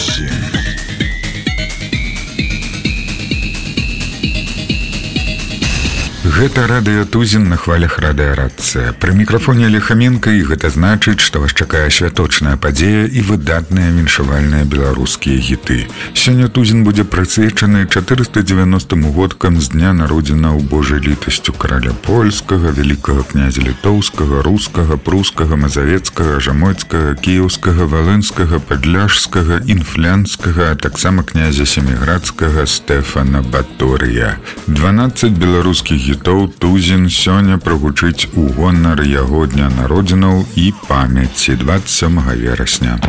Тузин. Гэта радыё Тузін на хвалях радыарацыя. Пры мікрафоне Лехаменка, і гэта значыць, што вас чакае святочная падзея і выдатныя віншавальныя беларускія гіты. Сёння Тузін будзе прысвечаны 490 годкам з дня народзінаў Божай літасцю караля польскага, вялікага князя літоўскага, рускага, прускага, мазавецкага, жамойцкага, кіеўскага, валынскага, падляшскага, інфлянскага, а таксама князя семіградскага Стэфана Баторыя. 12 беларускіх гітоў Тузін сёння прагучыць у гонар яго дня народзінаў і памяці 27 верасня.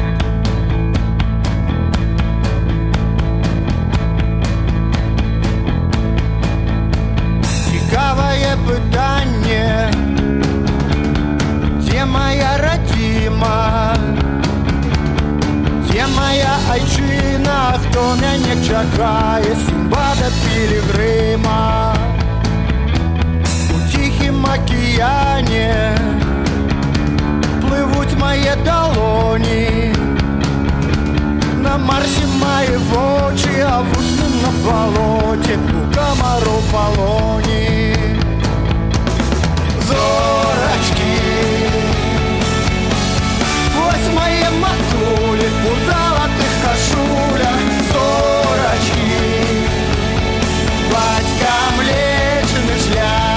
Цікавае пытанне, дзе моя радзіма, дзе моя айчына, хто мяне чакае, Сімбада Пілігрыма. Океане плывут мои долони, на Марсе мои вочи, а в устном на болоте у комаров полони. Зорочки, вот мои матули у золотых кашулях. Зорочки, батька млечный шлях.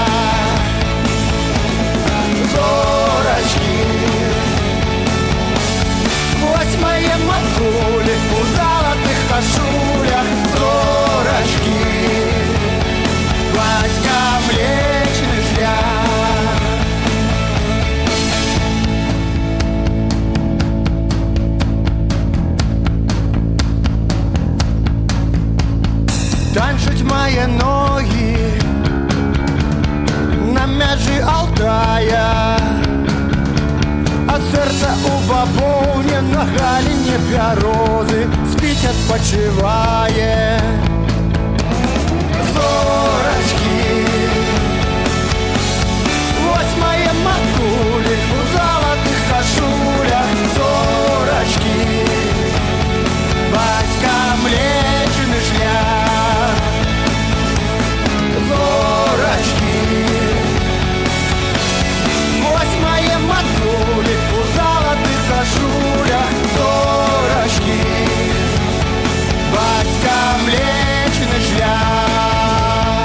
Зорочки, вот мои матули у золотых кашулях. Зорочки, батька млечный шлях. Танчуть мои ноги на мяжі Алтая, а серце у бабовні на галіні бярозы спить, отпочиває. Зорочки, вот мои матули у золотых кашулях. Зорочки, батька млечный шлях. Зорочки, мои матули у золотых кашулях. Зорочки, батька млечный шлях.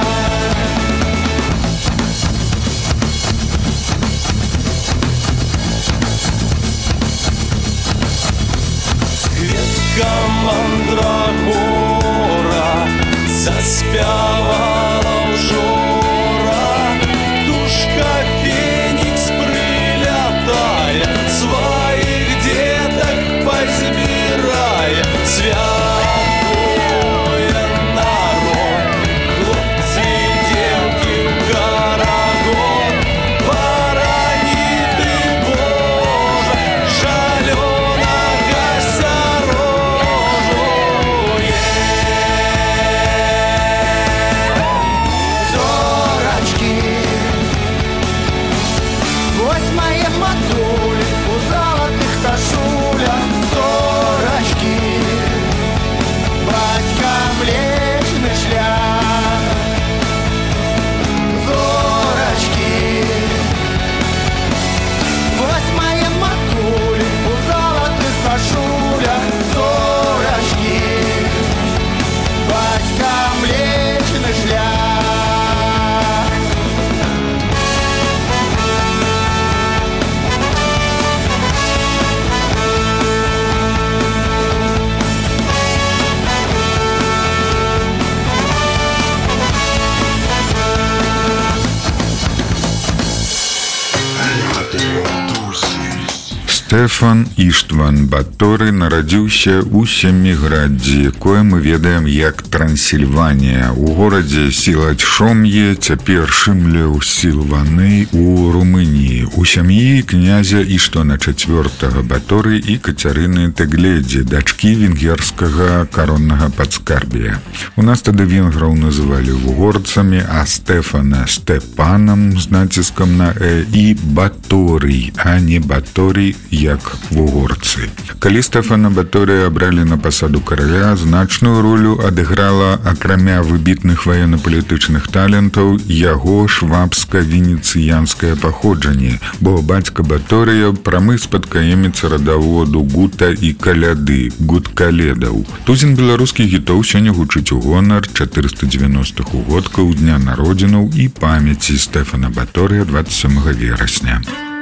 Кветка мандрагора заспявала вжора, душка фенікс прилятає, своїх діток позбирає. Святкує народ, хлопці, дівки, карагод, бараніти Боже, жалюнага сярожує. Зорочки, вот мои матули у золотых кашулях. Зорочки, батька млечный шлях. Зорочки, вот мои матули у золотых кашулях. Зорочки, батька млечный шлях. Стэфан Іштван Баторы нарадзіўся ў Семіграддзі, якое мы ведаем як Трансільванія, у горадзе Сілачшом'е, цяпер Шымлеў-Сілваны у Румыніі, у сям'і князя Іштвана IV Баторы і Кацярыны Тэгледзі, дачкі венгерскага кароннага падскарбія. У нас тады венграў называлі вугорцамі, а Стэфана Стэпанам з націскам на «э» і Баторый, а не Баторый, як вугорцы. Калі Стэфана Баторыя абралі на пасаду караля, значную ролю адыграла, акрамя выбітных ваенна-палітычных талентаў, яго швабска-венецыянскае паходжанне, бо бацька Баторыя прамы спадкаемец радаводу гута і каляды, гуткаледаў. Тузін беларускіх гітоў сёння гучыць у гонар 490-х угодкаў дня народзінаў і памяці Стэфана Баторыя 27 верасня.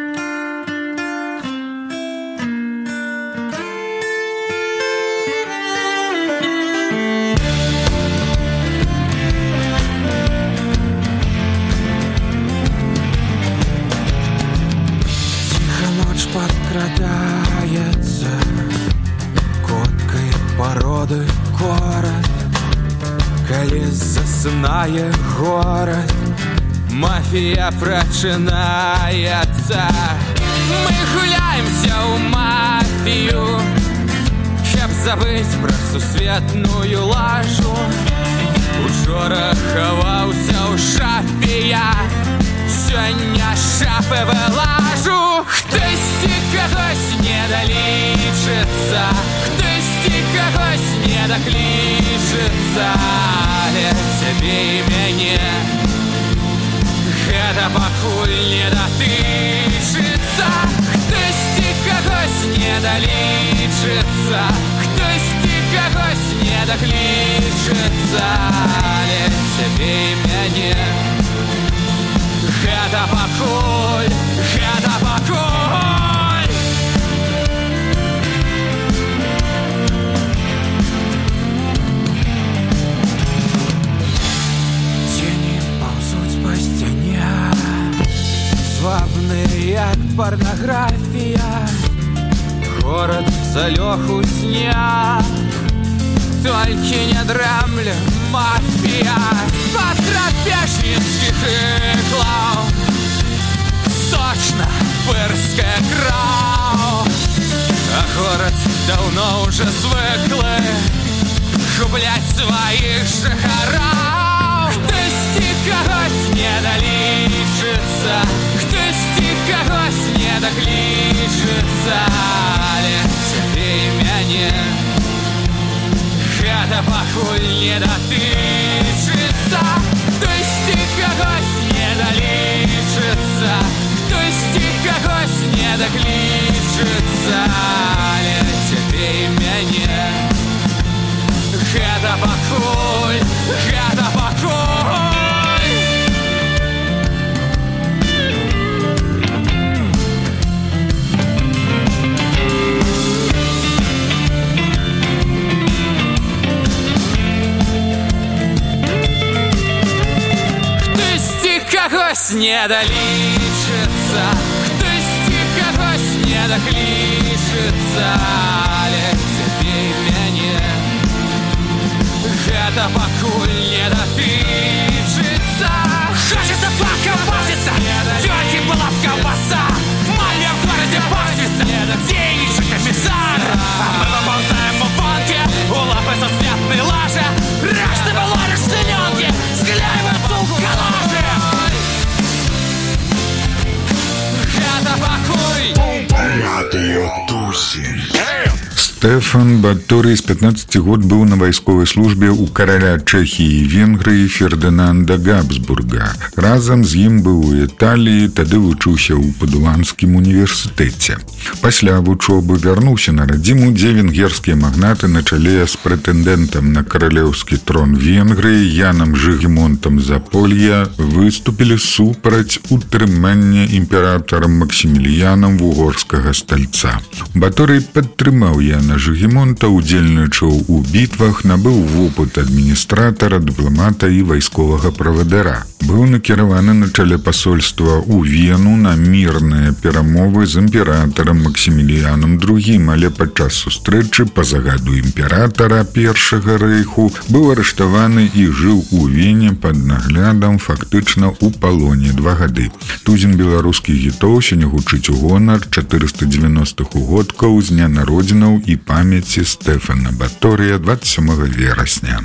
Тихо ночь подкрадается, коткой породы город, коли засынае город, мафия прочинается. Мы гуляемся у мафию, чтоб забыть про сусветную лажу. Учора хаваўся ў шафе я, сёння шафы вылажу. Хтосьці кагось не далічыцца, хтосьці кагось не даклічыцца, але цябе і мяне гэта пакуль не датычыцца. Хтосьці кагось не далічыцца, хтосьці кагось не даклічыцца, але цябе і мяне гэта пакуль, гэта пакуль. Тени паўзуць па сцяне, слабны як парнаграфія. Горад залёг у сне, толькі не дрэмле мафія. З-пад драпежніцкіх іклаў сочна пырская краў, а горад даўно ўжэ звыклы губляць сваіх жыхароў. Хтосьці кагось не далічыцца, хтосьці кагось не даклічыцца, але цябе і мяне гэта пакуль не датычыцца. Хтосьці кагось не далічыцца, хтосьці кагось не даклічыцца, але цябе і мяне гэта пакуль, гэта пакуль. Кагось не далічыцца, хтосьці кагось не даклічыцца, але цябе і мяне гэта пакуль не датычыцца. Хочется поколбаситься, тётки была в колбаса, мафия в городе пасется, денежный комиссар. А мы выползаем в банке, у лапы со светной лажи, рашты баллоны штанёнки, склеиваются в калаши. Радыё Тузін. Стэфан Баторый з 15 год быў на вайсковай службе ў караля Чэхіі і Венгрыі Фердынанда Габсбурга. Разам з ім быў у Італіі, тады вучыўся ў Падуанскім універсітэце. Пасля вучобы вярнуўся на радзіму, дзе венгерскія магнаты на чале з прэтэндэнтам на каралеўскі трон Венгрыі Янам Жыгімонтам Заполья выступілі супраць утрымання імператарам Максіміліянам вугорскага стальца. Баторый падтрымаў Яна Жыгімонта, удзельнічаў у бітвах, набыў вопыт адміністратара, дыпламата і вайсковага правадыра. Быў накіраваны на чале пасольства ў Вену на мірныя перамовы з імператарам Максіміліянам II, але падчас сустрэчы па загаду імператара Першага рэйху быў арыштаваны і жыў у Вене пад наглядам, фактычна ў палоне 2 гады. Тузін беларускіх гітоў сёння гучыць у гонар 490-х угодкаў з дня народзінаў і памяці Стэфана Баторыя 27 верасня.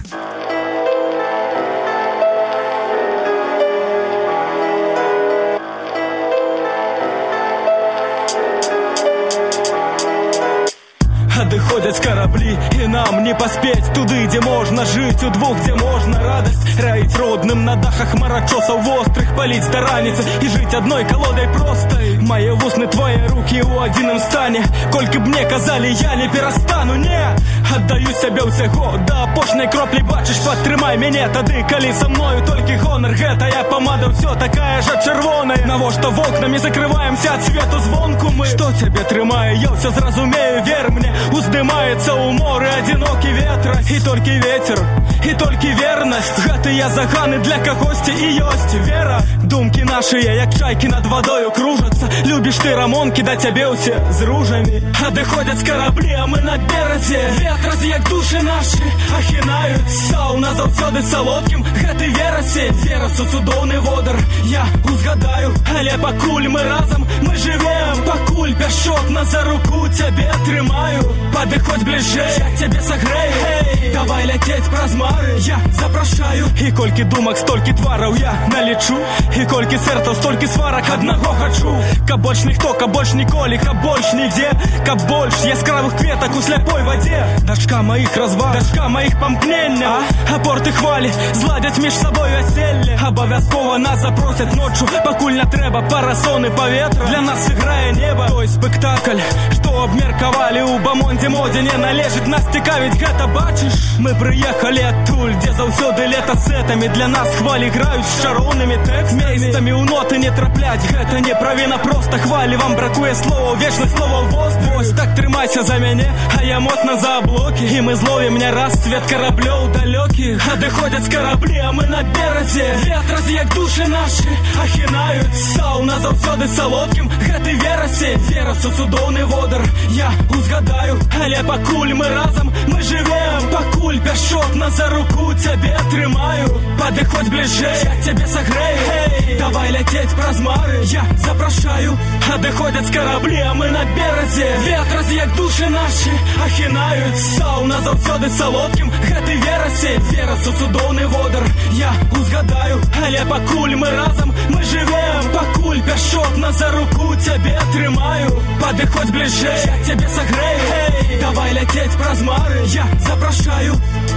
Адыходзяць караблі, і нам не паспець туды, дзе можна жыць, удвух, дзе можна радасць раіць родным на дахах марачосаў вострых, паліць да раніцы і жыць адной калодай простай. Мае вусны твае рукі ў адзіным стане, колькі б мне казалі, я не перастану, не аддаю сябе ўсяго да апошняй кроплі, бачыш, падтрымай мяне тады, калі са мною толькі гонар. Гэтая памада ўсё такая жа чырвоная, навошта вокнамі закрываемся ад свету звонку мы? Што цябе трымае, я ўсё зразумею, вер мне, уздымаецца ў моры адзінокі ветра, і толькі ветер, і толькі вернасць. Гэтыя заганы для кагосьці і ёсць вера. Думкі нашыя, як чайкі над вадою кружацца, любіш ты рамонкі, да цябе ўсе з ружамі. Адыходзяць караблі, а мы на беразе, ветразі, як душы нашы, ахінаюцца ў нас заўсёды салодкім гэты верасе. Верасу цудоўны водар, я узгадаю, але пакуль мы разам, мы жывем, пакуль пяшотна за руку цябе трымаю. Падыходзь бліжэй, я цябе сагрэю, hey, давай ляцець праз мары, я запрашаю. І колькі думак, столькі твараў я налічу, і колькі сэрцаў, столькі сварак, аднаго хачу. Каб больш ніхто, каб больш ніколі, каб больш нідзе, каб больш яскравых кветак у сляпой вадзе. Дачка маіх разваг, дачка маіх памкнення, апорты хвалі зладзяць між сабой вяселле. Абавязкова нас запросяць ноччу, пакуль не трэба парасоны паветра. Для нас сыграе неба той спектакль, што абмеркавалі ў бамондзе модзе не належыць нас цікавіць. Гэта бачыш, мы прыехалі адтуль, дзе заўсёды лета сетамі для нас хвалі граюць з чароўнымі тэкстамі. Месцамі ў ноты не трапляць, гэта не правіна, проста хвалі. Вам бракуе слова, вечных слова воз. Вось так трымайся за мяне, а я моцна за аблокі, і мы зловім не раз свет караблёў далёкіх. Адыходзяць караблі, а мы на беразе, ветразі, як душы нашы, ахінаюцца ў нас заўсёды салодкім гэты верасе. Верасу цудоўны водар, я узгадаю, але пакуль мы разам, мы жывем, пакуль пяшотна за руку цябе трымаю. Падыходзь бліжэй, я цябе сагрэю, hey, давай ляцець праз мары, я запрашаю. Адыходзяць караблі, а мы на беразе, ветразі, як душы нашы, ахінаюцца ў нас заўсёды салодкім гэты верасе. Верасу цудоўны водар, я узгадаю, але пакуль мы разам, мы жывем, пакуль пяшотна за руку цябе трымаю. Падыходзь бліжэй, я цябе сагрэю, hey, давай ляцець праз мары, я запрашаю.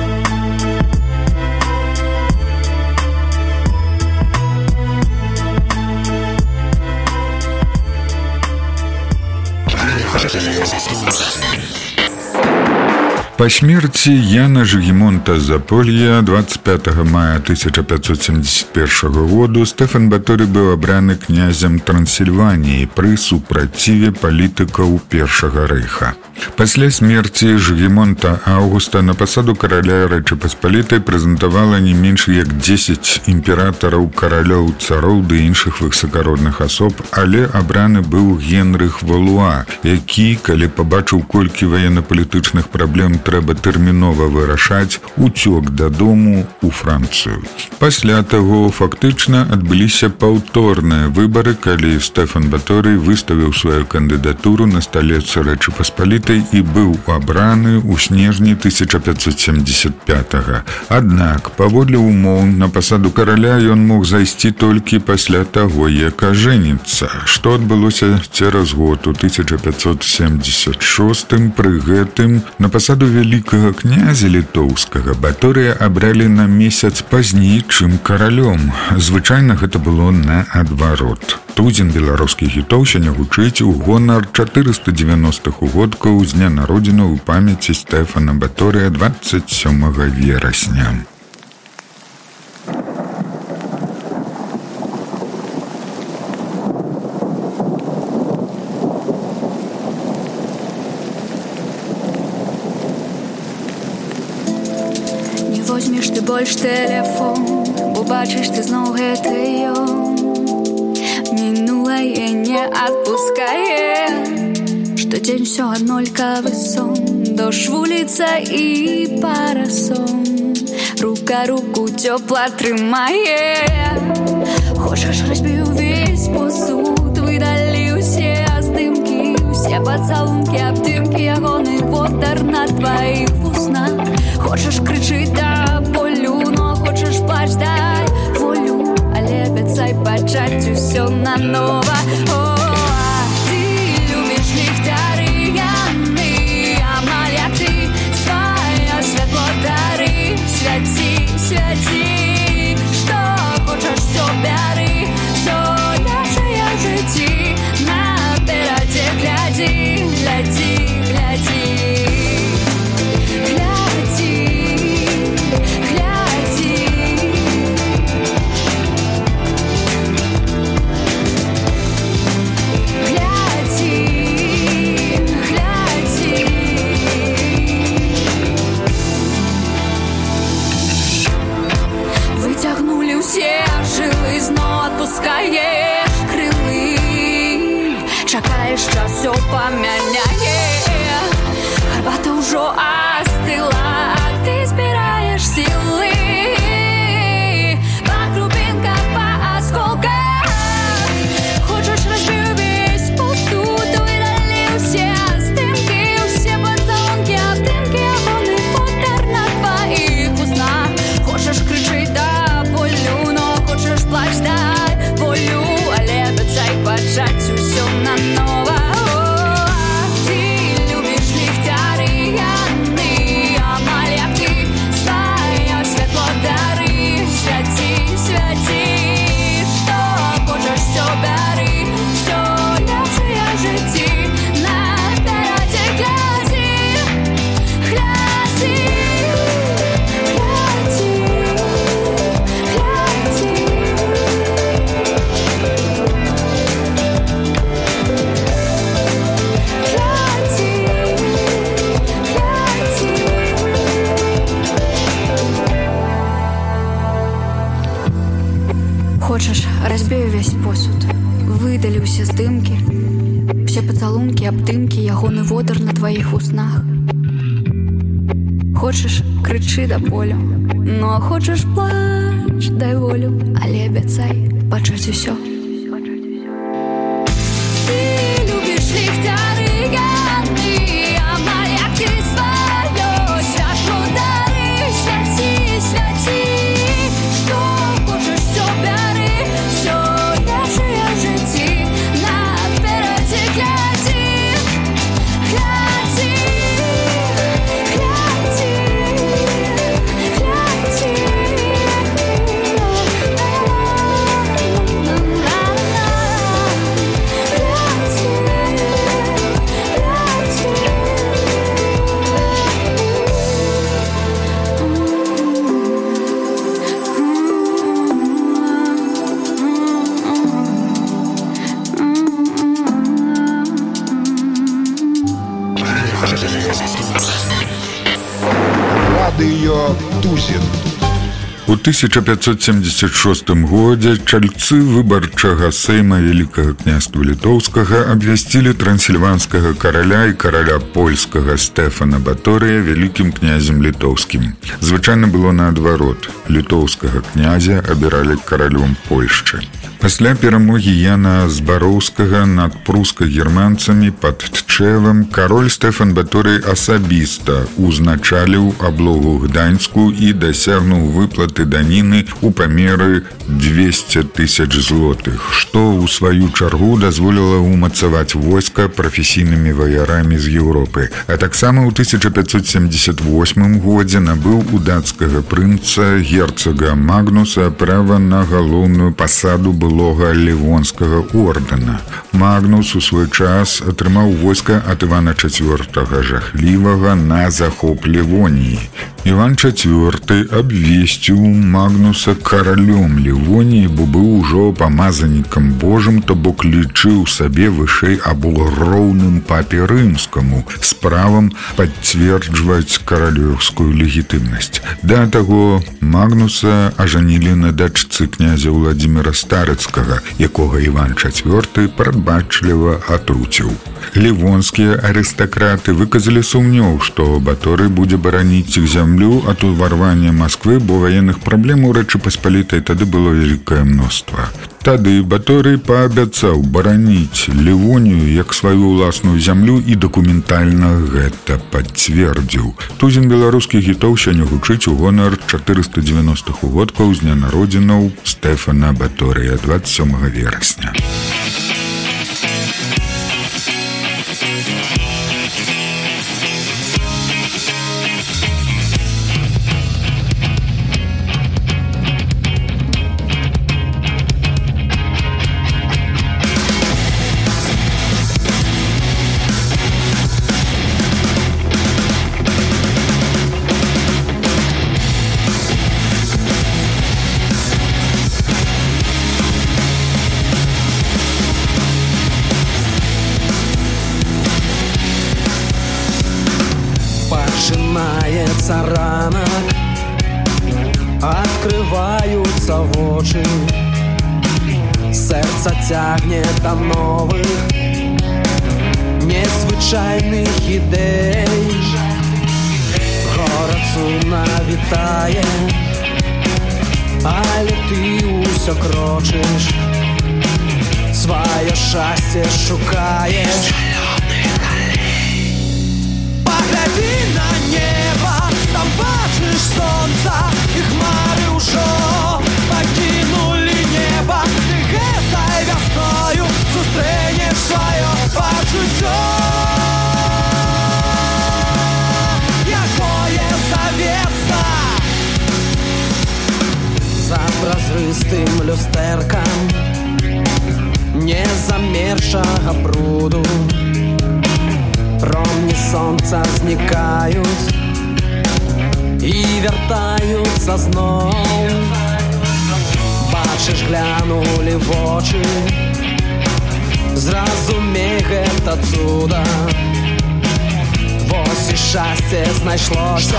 По смерти Яна Жыгімонта Заполья 25 мая 1571 года Стэфан Баторый был абраны князем Трансильвании при супраціве палітыкаў Першага рэйха. Пасля смерти Жыгімонта Аўгуста на пасаду караля Рэчы Паспалітай прэзентавала не менш як 10 імператараў, каралёў, цароў ды іншых высакародных асоб, але абраны быў Генрых Валуа, які, калі пабачыў, колькі ваенна-палітычных праблем трэба тэрмінова вырашаць, уцёк дадому у Францыю. Пасля таго фактычна адбыліся паўторныя выбары, калі Стэфан Баторый выставіў сваю кандыдатуру на сталец Рэчы Паспалітай і быў абраны ў снежні 1575-го. Аднак, паводле умоў, на пасаду караля ён мог зайсці толькі пасля таго, як ажэніцца, што адбылося цераз год у 1576-м. Пры гэтым на пасаду вялікага князя літоўскага Баторыя абралі на месяц пазней, чым каралём. Звычайна гэта было наадварот. Тузін беларускіх хітоў сёння гучыць у гонар 490-х угодкаў з дня народзінаў у памяці Стэфана Баторыя 27 верасня. Не возьмеш ты больш тэлефон, бо бачыш ты зноў гэты ён. Мінулае не адпускае, штодзень усё аднолькавы сон. Дождж, вуліца і парасон, рука руку цёпла трымае. Хочаш, разбі ўвесь посуд, выдалі ўсе здымкі, усе пацалункі, абдымкі, ягоны водар на тваіх вуснах. Хочаш, крычы да болю, но хочаш, плач, дай волю, але абяцай пачаць усё нанова. О, а ты любіш ліхтары яны, амаль як ўжо астыла, а ты збіраеш сілы па крупінках, па асколках. Хочаш разбіў весь пустут, выдалі ўсе здымкі, усе пацалункі, абдымкі, ягоны фотар на тваіх вуснах. Хочаш крычыць да болю, но хочаш плач дай волю, але абяцай пачаць усё нанова. Ты любіш ліхтары яны, амаль як ты, сваё святло дары. Свяці, свяці, што хочаш, всё бяры, всё лепшае ў жыцці. Наперадзе глядзі, глядзі, глядзі, Хочаш, разбею весь посуд, выдалі ўсе здымкі, усе пацалункі, абдымкі, ягоны водар на тваіх вуснах. Хочаш, крычы да болю, но хочаш плач дай волю, але абяцай пачаць усё. Ты любіш ліхтары яны, амаль як ты, сваё святло дары. Свяці, свяці, што хочаш, всё бяры, всё лепшае ў жыцці. Наперадзе глядзі, глядзі, глядзі, глядзі. Радыё Тузін. У 1576 годзе чальцы выбарчага сейма Вялікага княства Літоўскага абвясцілі трансільванскага караля і караля польскага Стэфана Баторыя вялікім князем літоўскім. Звычайна было наадварот. Літоўскага князя абіралі каралём Польшчы. Пасля перамогі Яна Збароўскага над пруска-германцамі пад Тчэвам кароль Стэфан Баторый асабіста узначаліў аблогу Гданьску і дасягнуў выплаты даніны ў памеры 200 000 злотых, што ў сваю чаргу дазволіла ўмацаваць войска прафесійнымі ваярамі з Еўропы. А таксама ў 1578 годзе набыў у дацкага прынца герцага Магнуса права на галоўную пасаду былога Ливонскага ордэна. Магнус у свой час атрымаў войска ад Івана IV жахлівага на захоп Ливоніі. Іван IV абвесціў Магнуса каралём Ливоніі, бо быў ужо памазанікам Божым, то бок лічыў сабе вышэй аблагроўным папе рымскаму з правам пацверджваць каралёўскую легітымнасць. Да таго Магнуса ажанілі на дачцы князя Владзіміра Старыцкага, якога Іван IV прадбачліва атруціў. Ливонскія арыстакраты выказалі сумнеў, што Баторый будзе бараніць іх зямлю ад уварвання Масквы, бо ваенных праблем у Рэчы Паспалітай тады было вялікае мноства. Тады Баторый паабяцаў бараніць Ливонію як сваю ўласную зямлю і дакументальна гэта пацвердзіў. Тузін беларускіх гітоў сёння гучыць у гонар 490-х угодкаў з дня народзінаў Стэфана Баторыя 27 верасня. Начинается ранок, открываются вочы, сердце тягнет до новых незвычайных ідей. ўсё крочыш, сваё шчасце шукаеш. Паглядзі на неба, там бачыш сонца, і хмары ўжо пакінулі неба. Ты гэтай вясною сустрэнеш сваё пачуццё, якое завецца за празрыстым люстэркам незамершага бруду. Промні сонца знікаюць і вяртаюцца зноў. Бачыш, глянулі вочы, зразумей, гэта цуда. Вось і шчасце знайшлося.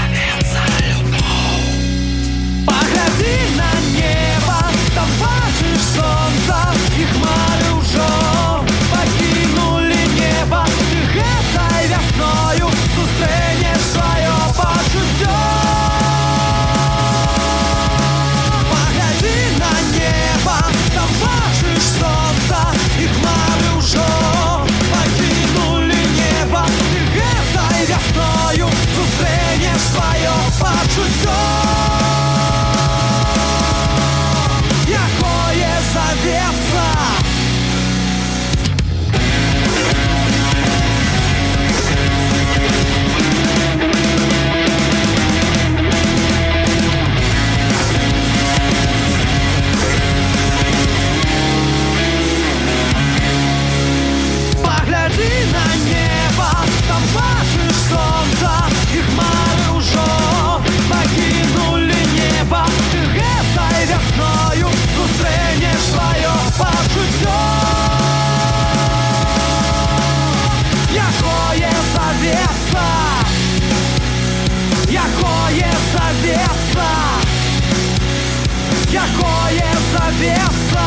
Паглядзі на неба, там бачыш сонца, і хмары ўжо пакінулі неба. Ты гэтай вясною сустрэнеш сваё пачуццё. Паглядзі на неба, там бачыш сонца, і хмары ўжо пакінулі неба. Ты гэтай вясною сустрэнеш сваё пачуццё, якое завецца. Паглядзі на неба, там бачыш сонца, і хмары ўжо пакінулі неба. Ты гэтай вясною сустрэнеш сваё пачуццё, якое завецца, якое завецца, якое завецца.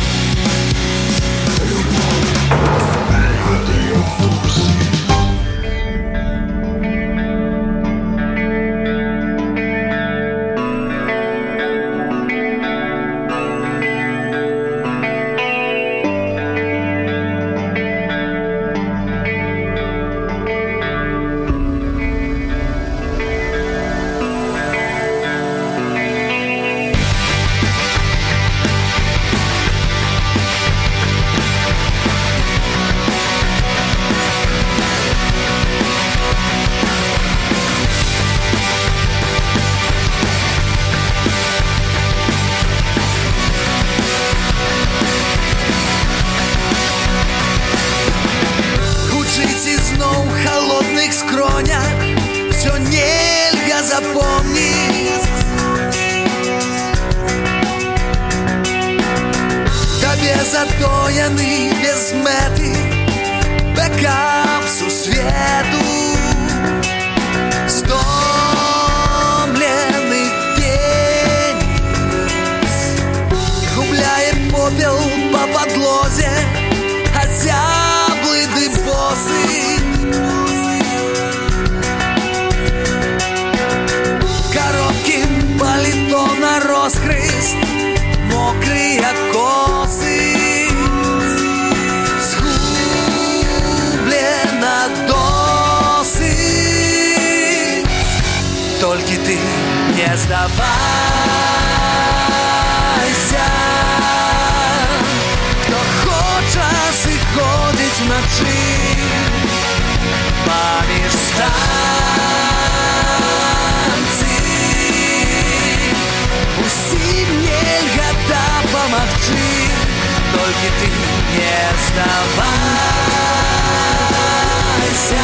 Всё нельга запомнить. Табе затоены без мэты бэкап сусвету. Стомлены пенис губляе попел по подлозе, озяблый дыбосы. Палито на розхрист, мокрые косы, сгублена досыть. Только ты не сдавайся, кто хочет сыходить в ночи поміж усім нельга дапамагчы, толькі ты не здавайся.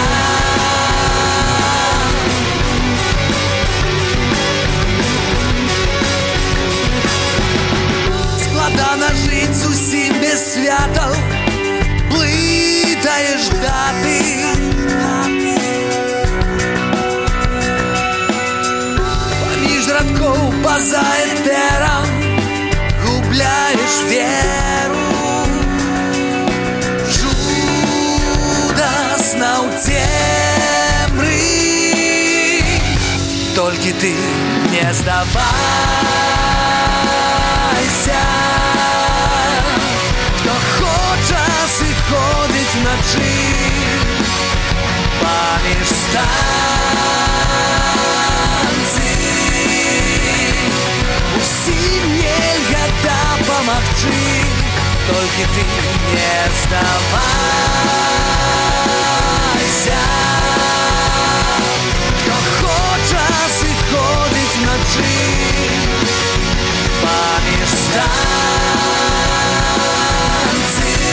Складана жыць усім без святаў, блытаеш даты. По-за этером губляешь веру, жудасна ў цемры. Только ты не сдавайся, Хто хоча сыходзіць начы паміж станцый, усім нельга дапамагчы, толькі ты не здавайся. Хто хоча сыходзіць начы паміж станцый,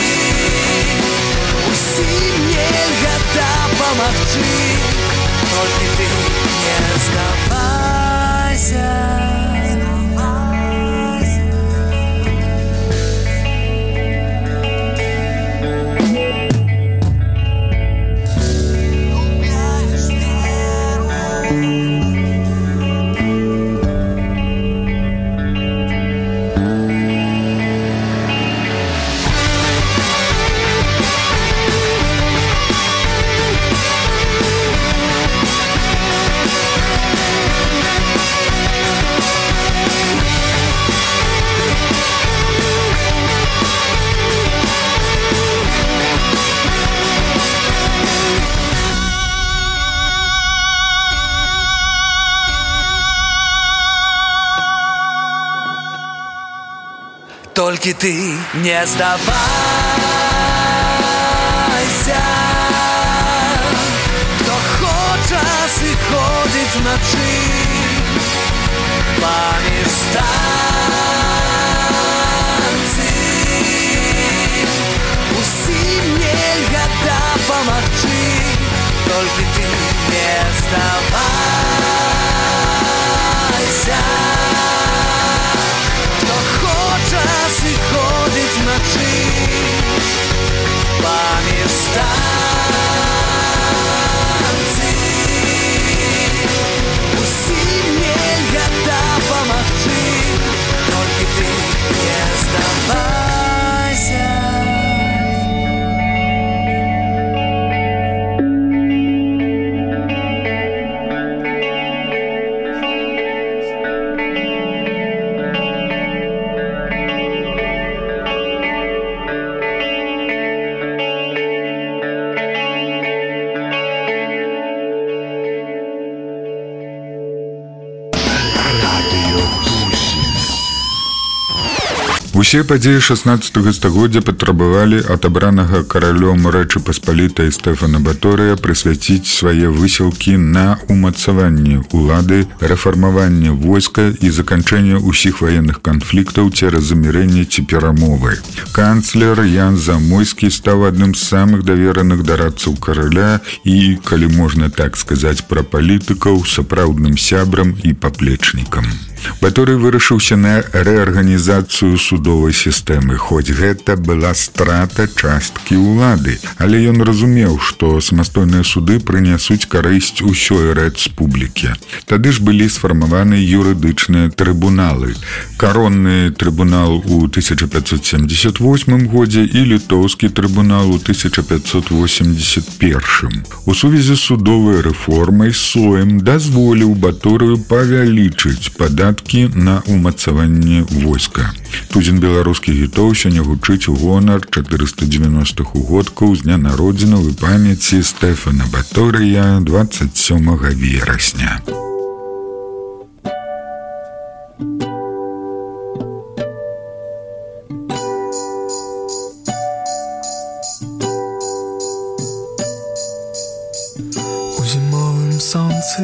усім нельга дапамагчы, толькі ты не здавайся. Толькі ты не здавайся. Хто хоча сыходзіць начы паміж станцый, усім нельга дапамагчы, толькі ты не здавайся. Сыходзіць начы паміж станцый, усім нельга дапамагчы, толькі ты не здавайся. Усе падзеі 16 стагоддзя патрабавалі ад абранага каралём Рэчы Паспалітай Стэфана Баторыя прысвяціць свае высілкі на умацаванне улады, рэфармаванне войска і заканчэнне ўсіх ваенных канфліктаў цераз замірэнне ці перамовы. Канцлер Ян Замойскі стаў адным з самых давераных дарадцаў караля і, калі можна так сказаць пра палітыкаў, сапраўдным сябрам і паплечнікам. Баторый вырашыўся на рэарганізацыю судовай сістэмы, хоць гэта была страта часткі ўлады, але ён разумеў, што самастойныя суды прынясуць карысць усёй рэспублікі. Тады ж былі сфармаваны юрыдычныя трыбуналы. Каронны трыбунал у 1578 годзе і літоўскі трыбунал у 1581. У сувязі з судовай рэформай Сойм дазволіў Баторыю павялічыць падаткі на умацаванне войска. Тузін беларускіх гітоў сёння гучыць у гонар 490-х угодкаў з дня народзінаў і памяці Стэфана Баторыя 27 верасня. У зімовым сонцы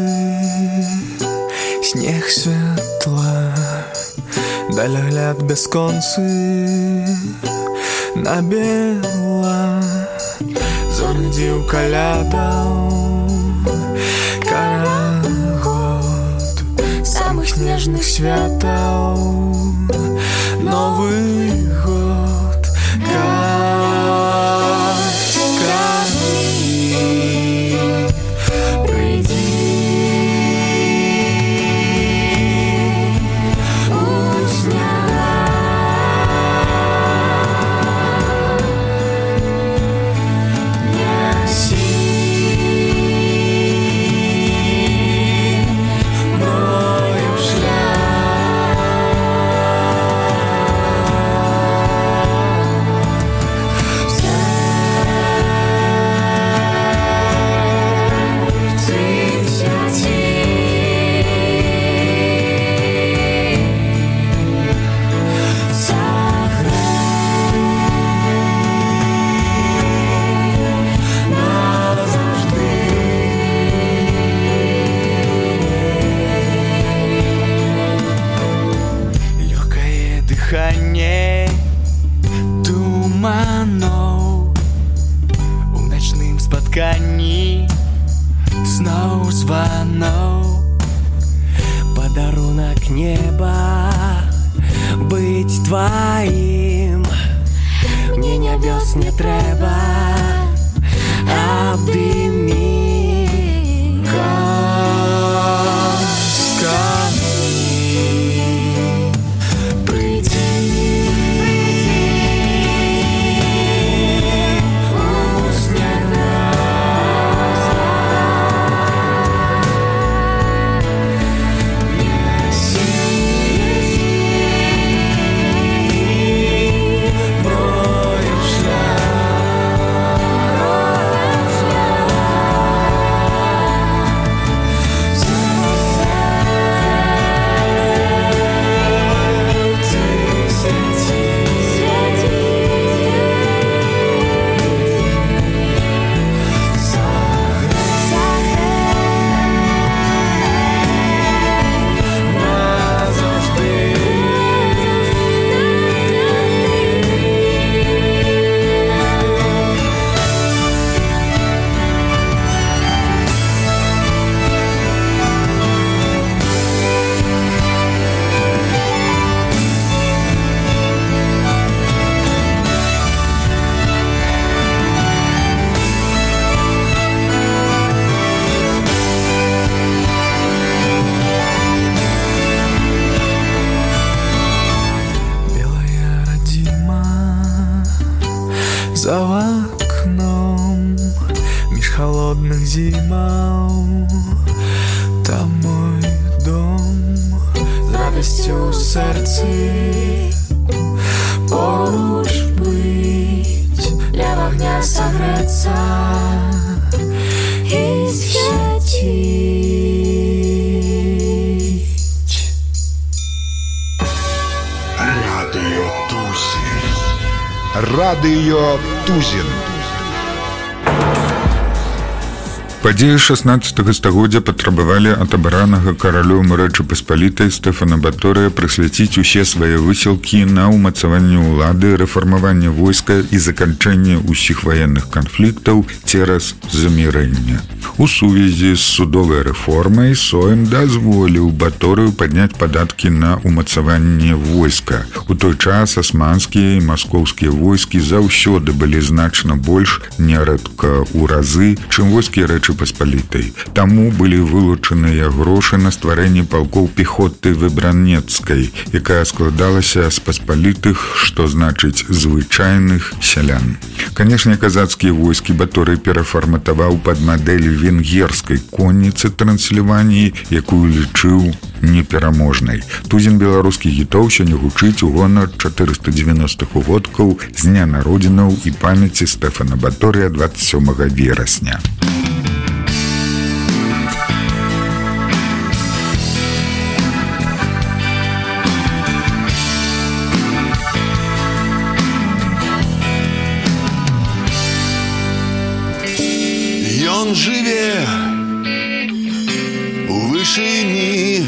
снег святла, далягляд бясконцы на бела, зорнедзіў калядаў карагод самых снежных святаў, Новы год звонок, подарунок неба, быть твоим. Мне небес не треба, обними сказками. Приди, усни нас, неси за окном меж холодных зимов. Там мой дом з радостью у сердце. Поруч быть, для огня согреться и светить. Радио Тузин. Радио Тузин. Падзеі 16 стагоддзя патрабавалі ад абаранага каралём Рэчы Паспалітай Стэфана Баторыя прысвяціць усе свае высілкі на ўмацаванне ўлады, рэфармаванне войска і заканчэнне ўсіх ваенных канфліктаў цераз замірэнне. У сувязі з судовай рэформай Сойм дазволіў Баторыю падняць падаткі на ўмацаванне войска. У той час асманскія і маскоўскія войскі заўсёды былі значна больш, нярэдка ў разы, чым войскі Рэчы Паспалітай. Таму былі вылучаныя грошы на стварэнне палкоў пехоты выбранецкай, якая складалася з паспалітых, што значыць звычайных сялян. Канешне, казацкія войскі Баторый перафарматаваў пад мадэль венгерскай конніцы Трансільваніі, якую лічыў непераможнай. Тузін беларускіх гітоў сёння гучыць у гонар 490-х угодкаў з дня народзінаў і памяці Стэфана Баторыя 27 верасня. Ён жыве у вышыні,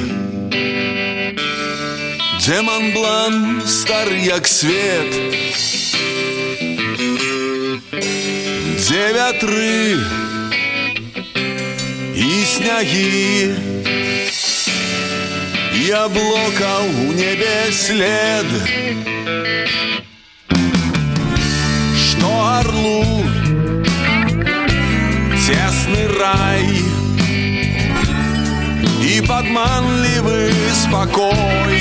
дзе Монблан стары як свет, дзе вятры і снягі, і аблокаў у небе след, што орлу тесный рай и подманливый спокой.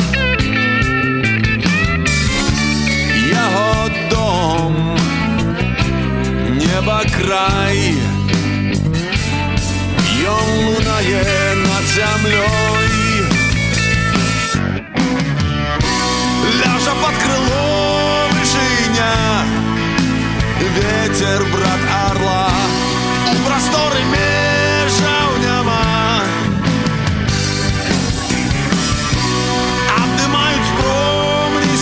Его дом, небо край, и он лунае над землей. Ляжа под крыло вышыня, ветер, брат орла, у просторы межаў няма. Абдымаюць промні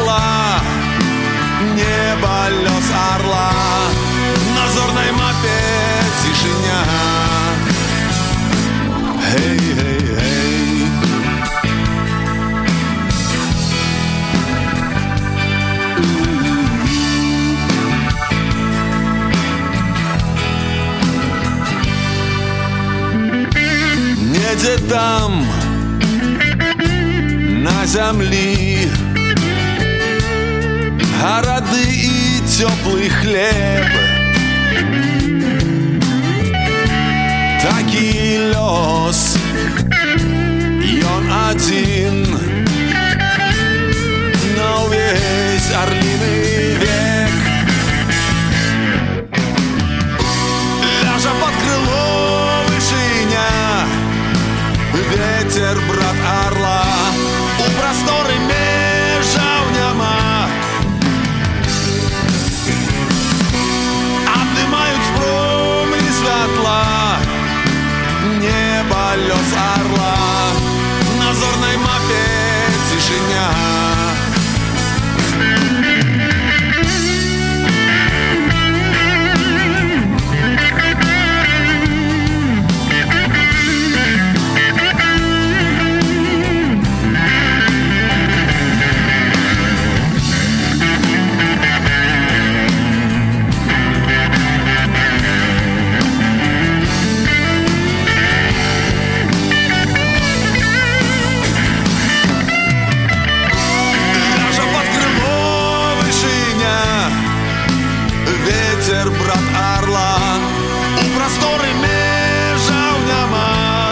святла, неба лёс орла на зорнай мапе недзе там на зямлі гарады і цёплы хлеб. Такі лёс, ён адзін на ўвесь арліны век. Ляжа пад крыло вышыня, ветер, брат арла, у прасторы межаў няма. Абдымаюць промні святла, неба, лёс арла, на зорнай мапе цішыня. Брат арла, у прасторы межаў няма.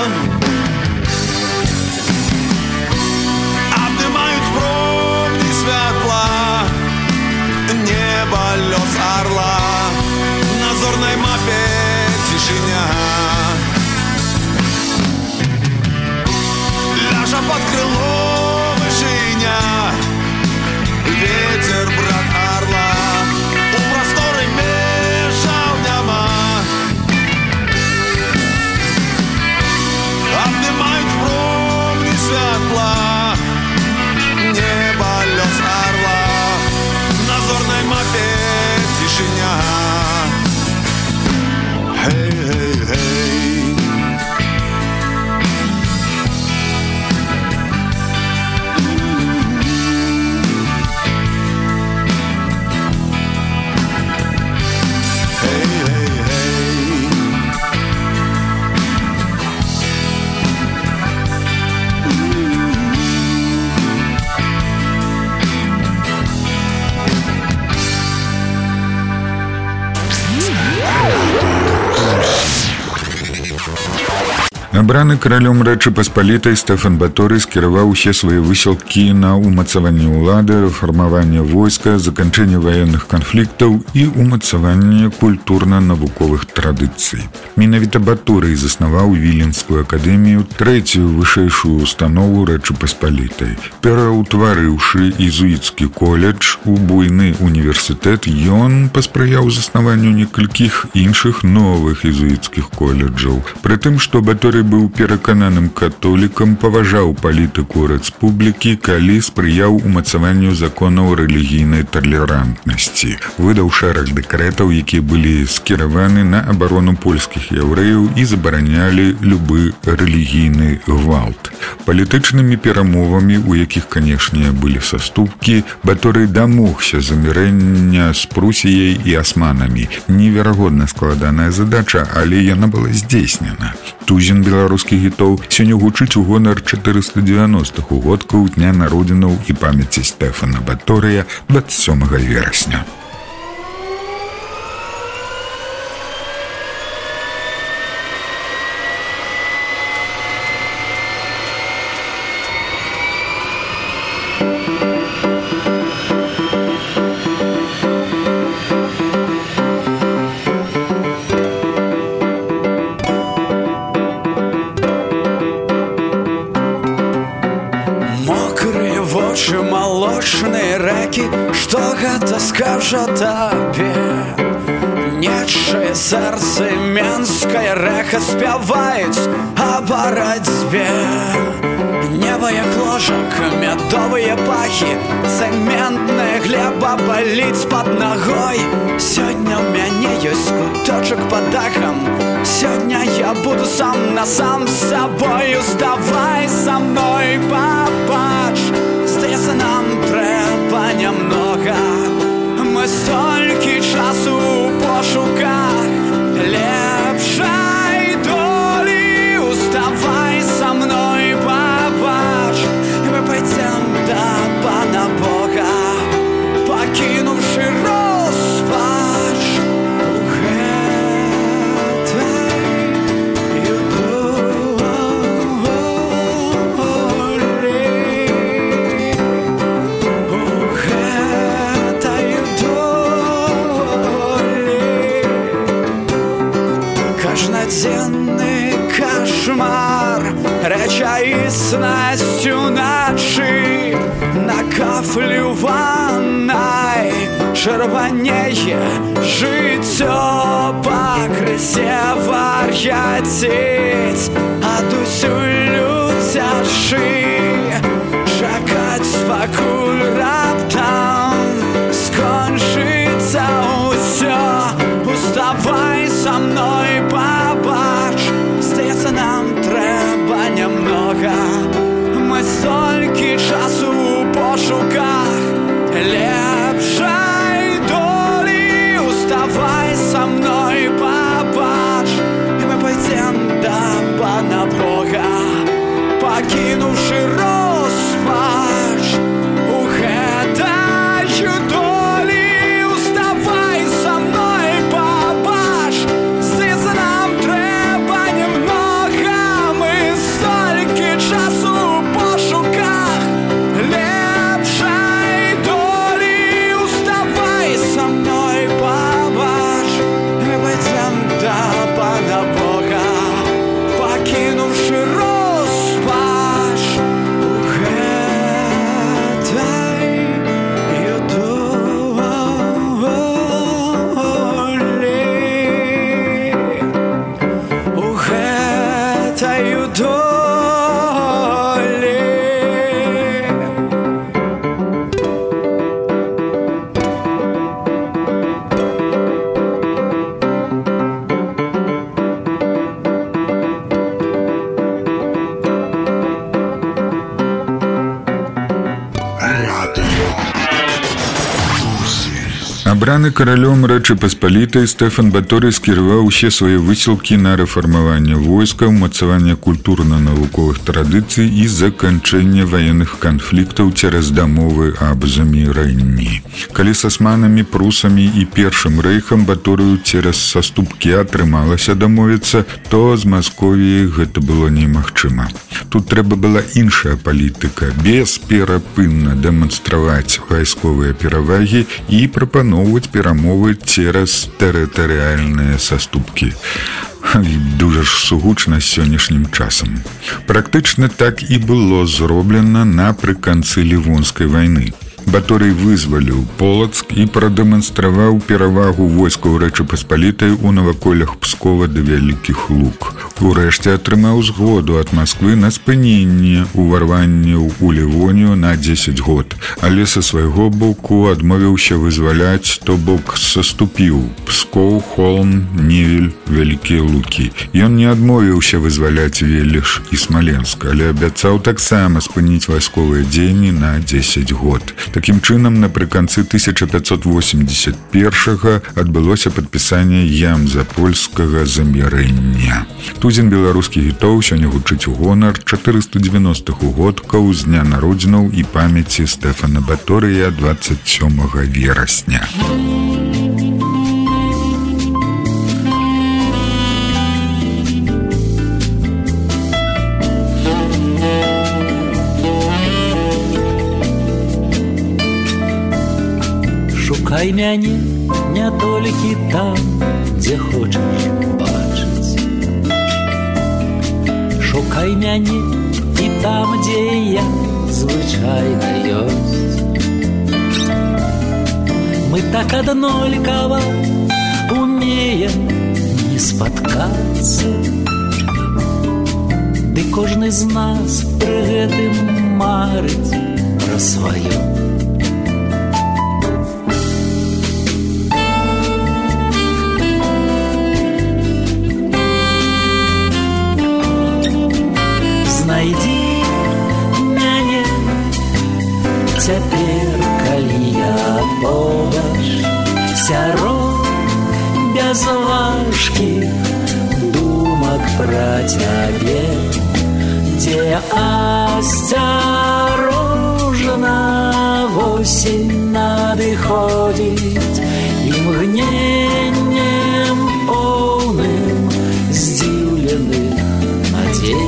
Абдымаюць промні святла, неба, лёс арла, на зорнай мапе цішыня. Ляжа пад крыло вышыня, ветер, брат арла, у прасторы межаў няма. Абдымаюць промні святла, неба, лёс арла, на зорнай мапе цішыня. Хей, хей, хей. Абраны каралём Рэчы Паспалітай Стэфан Баторый скіраваў усе свае высілкі на ўмацаванне ўлады, рэфармаванне войска, заканчэнне ваенных канфліктаў і ўмацаванне культурна-навуковых традыцый. Менавіта Баторый заснаваў Віленскую акадэмію, трэцюю вышэйшую установу Рэчы Паспалітай. Пераўтварыўшы езуіцкі коледж у буйны універсітэт, ён паспрыяў заснаванню некалькіх іншых новых езуіцкіх коледжаў. Прытым, што Баторый быў перакананым католікам, паважаў палітыку рэспублікі, калі спрыяў умацаванню законаў рэлігійнай талерантнасці. Выдаў шэраг дэкрэтаў, якія былі скіраваны на абарону польскіх яўрэяў і забаранялі любы рэлігійны гвалт. Палітычнымі перамовамі, у якіх, канешне, былі саступкі, Баторый дамогся замірэння з Прусіяй і асманамі. Неверагодна складаная задача, але яна была здзейснена. Тузін беларускіх гітоў сёння гучыць у гонар 490-х угодкаў дня народзінаў і памяці Стэфана Баторыя 27 верасня. Малочныя рэкі, што гэта скажа табе? Нечае сэрцы менскае рэха спяваюць о барацьбе. Неба як ложак, мядовыя пахі, цэментная глеба баліць пад нагой. Сёння ў мяне ёсць куточак пад дахам, сёння я буду сам на сам з сабою. Здавай са мной, пабач, здаецца, нам трэба нямнога. Мы столькі часу ў пошуках лепшай долі. Уставай рэчаіснасцю начы накафлюванай чырванее жыццё пакрысе вар'яцець адусюль цяжшы чакаць пакуль раптам скончыцца ўсё. Уставай со мной, побач, здаецца, нам трэба нямнога. Мы столькі часу ў пошуках лепшай долі. Уставай со мной, побач, і мы пойдзем да Пана Бога, пакінуўшы роспач у гэтаю долі. Уставай со мной, побач, здаецца, нам трэба немного. Мы столькі часу ў пошуках лепшай долі. Уставай со мной, побач, мы пойдзем да Пана Бога, пакінуўшы роспач у гэтаю долі. У гэтаю долі. Абраны каралём Рэчы Паспалітай, Стэфан Баторый скіраваў усе свае высілкі на рэфармаванне войска, умацаванне культурна-навуковых традыцый і заканчэнне ваенных канфліктаў цераз дамовы аб замірэнні. Калі з асманамі, прусамі і Першым рэйхам Баторыю цераз саступкі атрымалася дамовіцца, то з Масковіяй гэта было немагчыма. Тут трэба была іншая палітыка, бесперапынна дэманстраваць вайсковыя перавагі і прапаноўваць перамовы цераз тэрытарыяльныя саступкі. Дужа ж сугучна з сённяшнім часам. Практычна так і было зроблена напрыканцы Лівонскай вайны. Баторый вызваліў Полацк і прадэманстраваў перавагу войскаў Рэчы Паспалітай у наваколлях Пскова да Вялікіх Луг. Урэшце атрымаў згоду ад Масквы на спыненне уварванняў у Лівонію на 10 год, але са свайго боку адмовіўся вызваляць, то бок саступіў Пскоў, Холм, Невель, Вялікія Лукі. Ён не адмовіўся вызваляць Веліш і Смаленск, але абяцаў таксама спыніць вайсковыя дзеянні на 10 год. Такім чынам, напрыканцы 1581-га адбылося падпісанне Ямзапольскага замірэння. Тузін беларускіх гітоў сёння гучыць у гонар 490-х угодкаў з дня народзінаў і памяці Стэфана Баторыя 27 верасня. Шукай мяне не толькі там, дзе хочаш бачыць. Шукай мяне і там, дзе я звычайна ёсць. Мы так аднолькава умеем не спаткацца, ды кожны з нас пры гэтым марыць пра сваё. Знайдзі мяне цяпер, калі я побач, сярод бязважкіх думак пра цябе, дзе асцярожна восень надыходзіць імгненнем поўным здзіўленых надзей.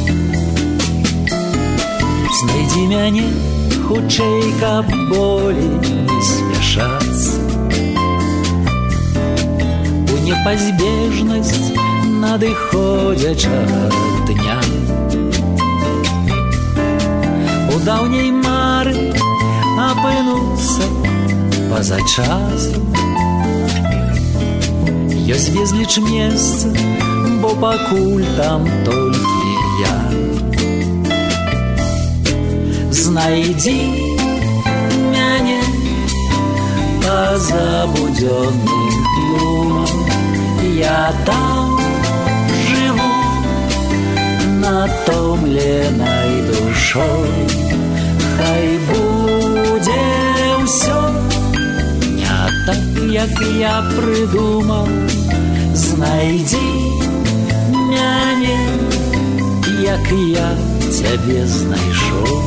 Знайдзі мяне хутчэй, каб болей не спяшацца, у непазбежнасць надыходзячага дня. даўняй мары апынуцца па-за часам. Ёсць безліч месца, бо пакуль там толькі я. Знайдзі мяне па-за будзённым тлумам, я там жыву натомленай душой. Хай будзе ўсё не так, як я прыдумаў. Знайдзі мяне, як я цябе знайшоў.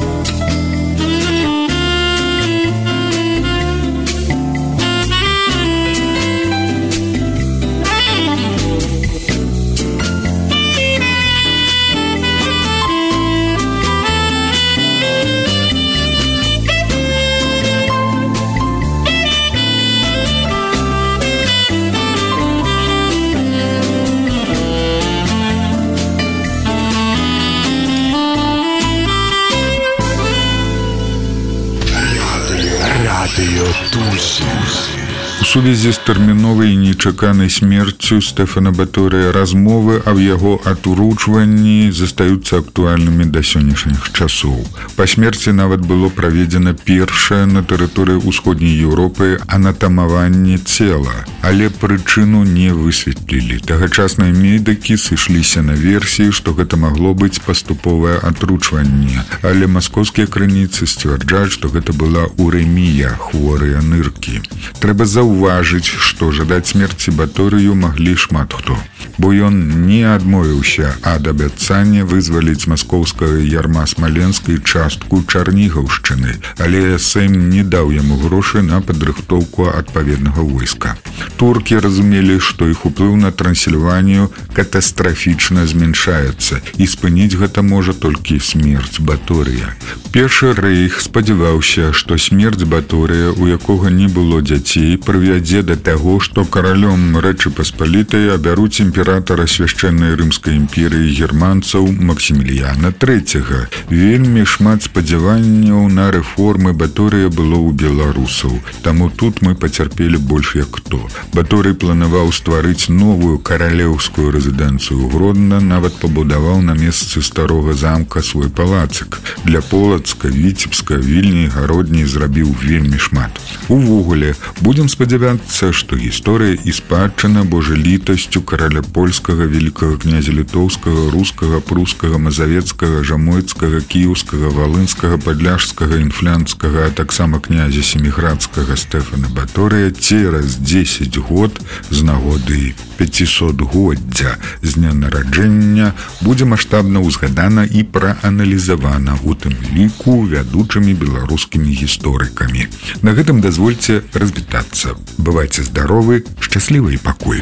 У сувязі з тэрміновай і нечаканай смерцю Стэфана Баторыя размовы аб яго атручванні застаюцца актуальнымі да сённяшніх часоў. Па смерці нават было праведзена першае на тэрыторыі ўсходняй Еўропы анатамаванне цела, але прычыну не высветлілі. Тагачасныя медыкі сышліся на версіі, што гэта магло быць паступовае атручванне, але маскоўскія крыніцы сцвярджаюць, што гэта была урэмія, хворыя ныркі. Трэба заўважыць, што жадаць смерці Баторыю маглі шмат хто, бо ён не адмовіўся ад абяцання вызваліць маскоўскага ярма смаленскай частку Чарнігаўшчыны, але Сэйм не даў яму грошы на падрыхтоўку адпаведнага войска. Туркі разумелі, што іх уплыў на Трансільванію катастрафічна змяншаецца, і спыніць гэта можа толькі смерць Баторыя. Першы рэйх спадзяваўся, што смерць Баторыя, у якога не было дзяцей, прывядзе да таго, што каралём Рэчы Паспалітай абяруць імператара свяшчэннай рымскай імперыі германцаў Максіміліяна III. Вельмі шмат спадзяванняў на рэформы Баторыя было ў беларусаў, таму тут мы пацярпелі больш як хто. Баторый планаваў стварыць новую каралеўскую рэзідэнцыю Гродна, нават пабудаваў на месцы старога замка свой палацык. Для Полацка, Віцебска, Вільні, Гародні зрабіў вельмі шмат. Увогуле, будзем спадзявацца, што гісторыя і спадчына божалітасцю караля польскага, великага князя літоўскага, рускага, прускага, мазавецкага, жамойцкага, кіеўскага, валынскага, падляшскага, інфлянскага, а таксама князя семіградскага Стэфана Баторыя цераз 10 год з нагоды 500-годдзя з дня нараджэння будзе маштабна ўзгадана і прааналізавана, у тым ліку вядучымі беларускімі гісторыкамі. На гэтым дазвольце развітацца. Бывайце здаровы, шчаслівы і пакой.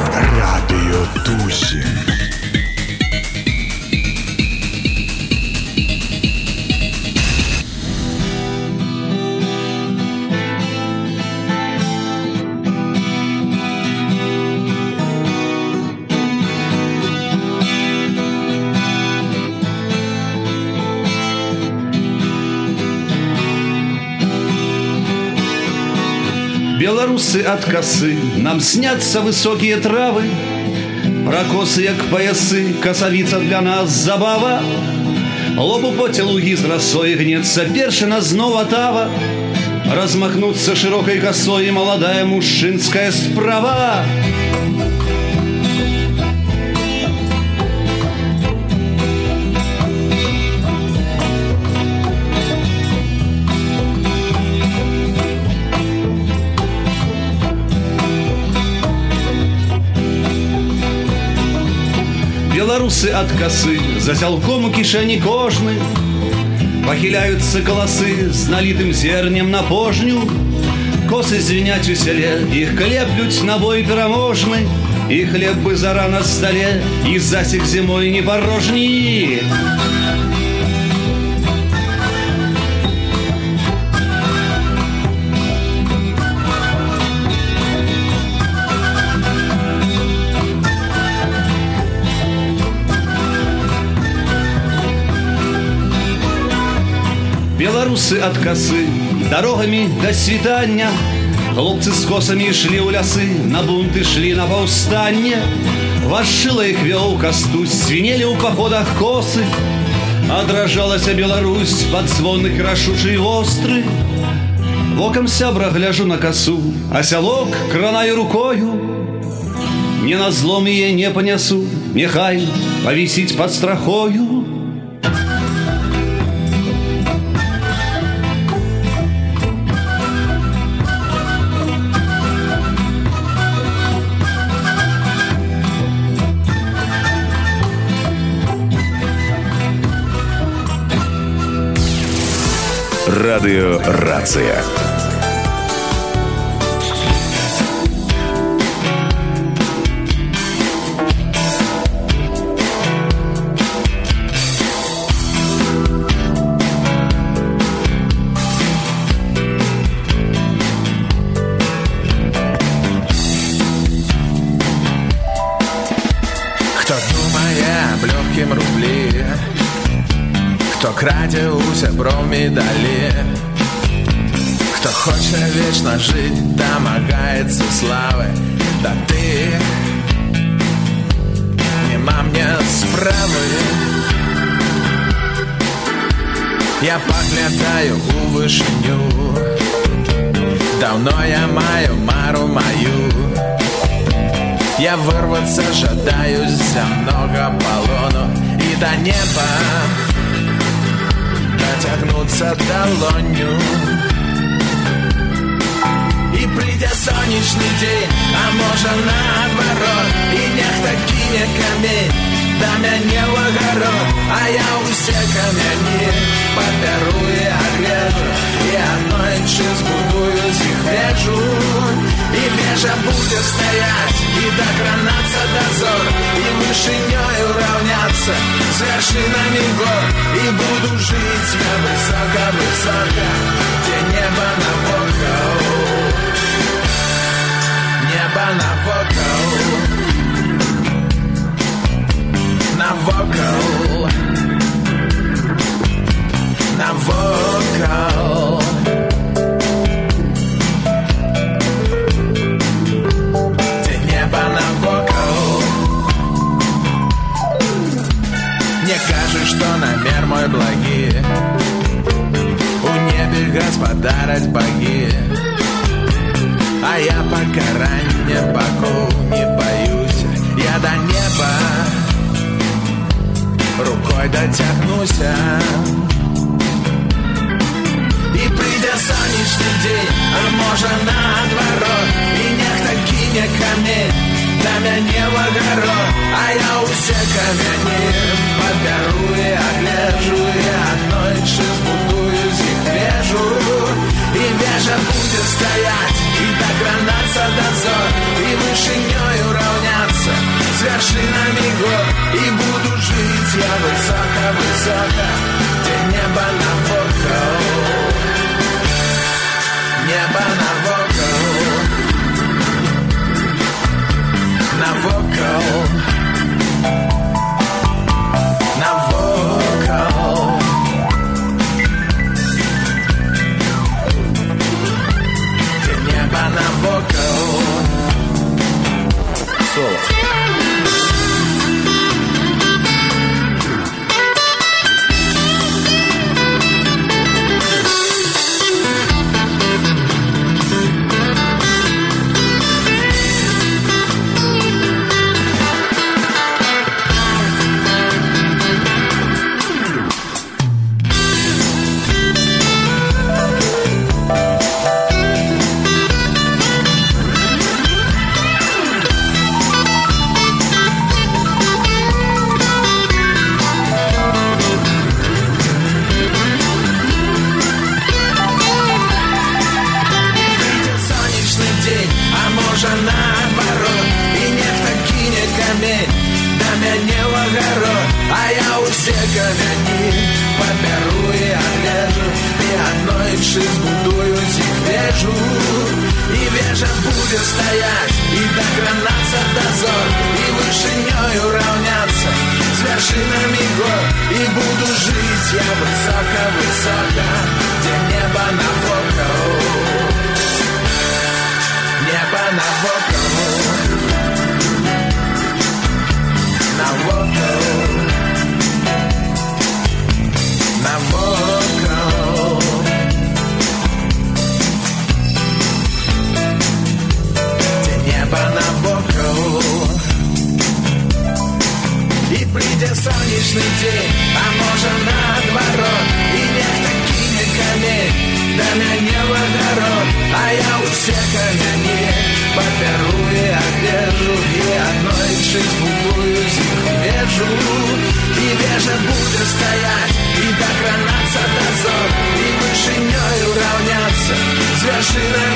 Радыё Тузін. Беларусы от косы, нам снятся высокие травы, прокосы, як поясы, косовица для нас забава. Лоб у поте луги з росой гнется першина знова тава. Размахнуться широкой косой молодая мужчинская справа. Беларусы от косы, за зялком у кишені кожны, похиляются колосы с налитым зернем на пожню. Косы звенять у селе, их клеплють на бой пераможны, и хлеб бы зара на столе, и засек зимой не порожни. беларусы ад касы, дарогамі да світання. Хлопцы з косамі ішлі ў лясы, на бунт ішлі на паўстанне. Вашчыла іх вёў Кастусь, свінелі ў паходах косы. Адражалася Беларусь пад звонных рашучы і востры. Вокам сябра гляжу на касу, а сялок кранаю рукою. Не на злом яе не панясу, няхай павісіць пад страхою. Радио «Рация». Хто думає об легкім рублі, хто краде у сяброў медалі, хто хоча вечна жыць, дамагаецца славы, да ты нема мне справы. Я паглядаю у вышыню, даўно я маю мару маю. Я вырвацца жадаю з зямнога палону і да неба дотягнуться долонью. И придя сонечный день, а может наоборот, и нехта кине камень да мяне в огород, а я усе камяні поберу и оглежу, и однойчы збудую з іх вежу. И вежа будет стоять, и докранаться дозор, и вышинёю равняться с вершинами гор. И буду жить я высоко-высоко, где небо навокал, небо навокал, навокал, навокал. Мне кажется, что намер мой благий, у небе господарать боги, а я покарания богов не боюсь. Я до неба рукой дотягнусь, и придя сонечный день, а может наоборот, и нехта кине камень да мяне в огород, а я усе камяні поберу и оглежу, и однойчы збудую з іх вежу. И вежа будет стоять, и докранаться дозор, и вышинёю равняться с вершинами гор. И буду жить я высоко-высоко, где небо навокал, небо навокал, навокал, навокал. Где небо навокал. Соло. И вежа будет стоять, и докранаться дозор, и вышинёю равняться с вершинами гор. И буду жить я высоко-высоко, а можа наадварот, і нехта кіне камень да мяне в агарод, а я ўсе камяні пабяру і адвяжу, і аднойчы збудую з іх вежу, і вежа будзе стаяць і дакранацца да зор, і вышынёю раўняцца з вяршынай